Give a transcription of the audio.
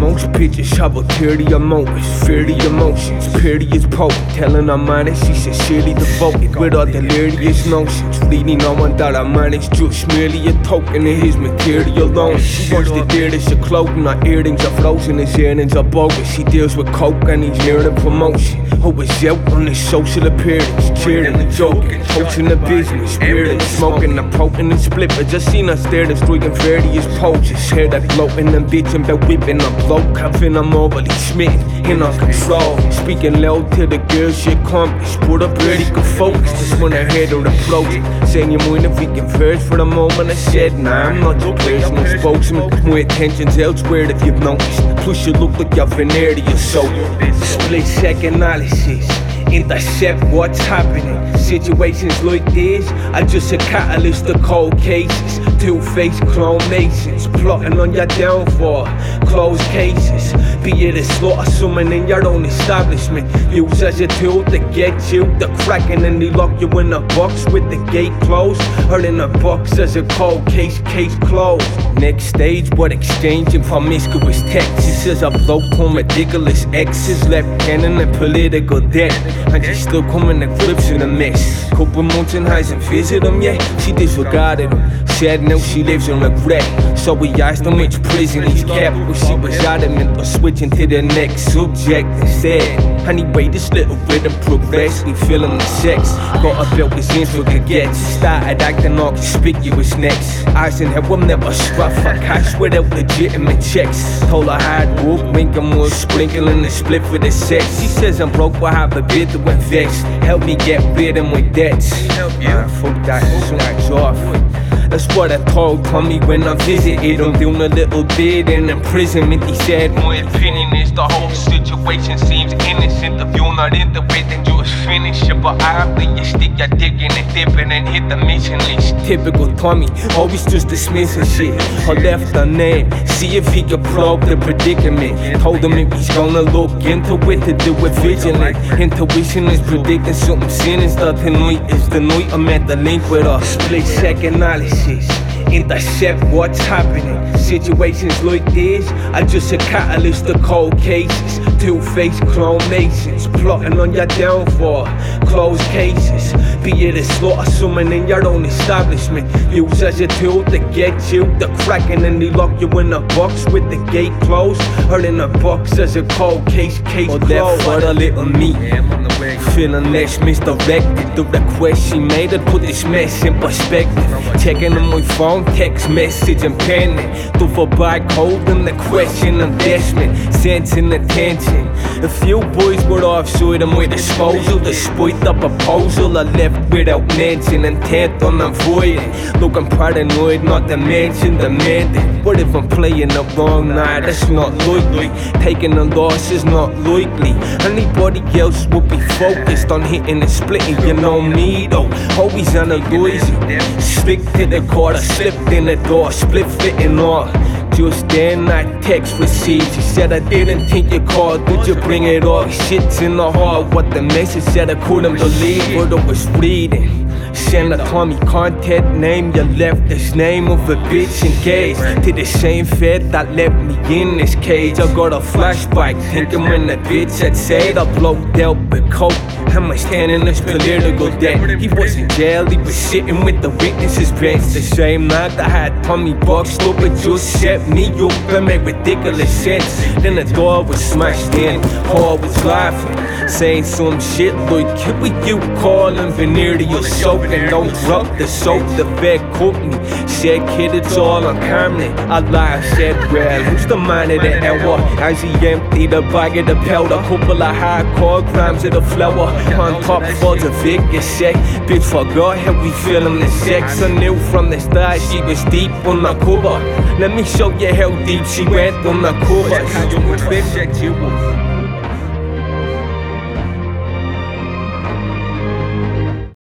most pictures, have a dirty moments, fearly emotions, purity is potent, telling her mind that she's sincerely devoted, with all delirious notions, fleeting no one that her mind is just merely a token of his material own. She wants to dare this, her clothing, her earrings are frozen, his earnings are bogus. She deals with coke and he's nearing promotion. Who is out on his social appearance, cheering and joking, coaching the business, weirdly smoking the potent and split. But just seen her stare, destroying various poses. Hair that gloating and bitching, but whipping a bloke, cuffing I'm overly smitten, in on control. Speaking loud to the girl, she accomplished, put up ready, could focus. Just when her head on the approach, saying you're more than we converge for the moment. I said, nah, I'm not your personal spokesman. My attention's elsewhere if you've noticed. Plus you look like you're veneer to your soul. Split second analysis, intercept what's happening. Situations like this are just a catalyst to cold cases. Two-faced clone masons plotting on your downfall. Closed cases, be it a slaughter summoning your own establishment. Used as a tool to get you the cracking, and they lock you in a box with the gate closed, or in a box as a cold case closed. Next stage, but exchanging promiscuous texts. She says I blow on ridiculous exes, left cannon and political debt, and she's still coming to grips in a mess. Couple months in highs and visit them, yeah, she disregarded him. Said now she lives in regret. So we asked him which prison he's kept, but she was adamant on switching to the next subject instead. Anyway, this little rhythm progressed, we feeling the sex. Got a belt his intricate gets, started acting all conspicuous next. Eyes in her will never struck for cash without legitimate checks. Told her hard work, winking more sprinkling the split for the sex. She says I'm broke, but have a bit to invest. Help me get rid of my debts. Fuck that, snacks off. That's what I told Tommy when I visited him, doing a little bit in imprisonment. He said, my opinion is the whole situation seems innocent. If you're not into it, then just finish it. But after you stick your dick in it, dipping and hit the mission list. Typical Tommy, always just dismissing shit. I left her name, see if he could probe the predicament. Told him if he's gonna look into it, to do it vigilant. Intuition is predicting something sinister. Tonight is the night I'm at the link with her. Split second analysis, intercept what's happening. Situations like this are just a catalyst to cold cases. Two-faced clone masons plotting on your downfall. Closed cases, be it a slaughter summoning your own establishment. Used as a tool to get you the cracking, and they lock you in a box with the gate closed, or in a box as a cold case closed. Left for the little me, feeling less misdirected. The request she made had put this mess in perspective. Checking on my phone, text message and penning. Through for barcode and the question of investment, sensing attention. A few boys were offshore at my disposal. Despite the proposal, I left without mention, intent on avoiding. Look, I'm paranoid, not to mention demanding. What if I'm playing the wrong night? That's not likely. Taking a loss is not likely. Anybody else would be focused on hitting and splitting. You know me though, always analyzing. Stick to the quarter, slipped in the door, split fitting off. Just then I text received. She said I didn't think you called, would you bring it off? Shit's in the heart, what the message said I couldn't believe what I was reading. Send a Tommy contact name, you left this name of a bitch engaged to the same fed that left me in this cage. I got a flashback thinking when the bitch had said I blowed out with coke. How much standing this political debt? He was in jail, he was sitting with the witnesses bench. The same night I had Tommy boxed up, it just set me up and made ridiculous sense. Then the door was smashed in, Paul was laughing, saying some shit like, who you calling veneer to your soap? And don't drop the soap, the bed cooked me. Said kid, it's all on camera. I lied, said well, who's the man of the hour? As he emptied the bag of the powder, couple of hardcore grams of the flour. On top for the Vegas check. Bitch forgot how we feeling the sex. I knew from the start she was deep on the cover. Let me show you how deep she went on the cover.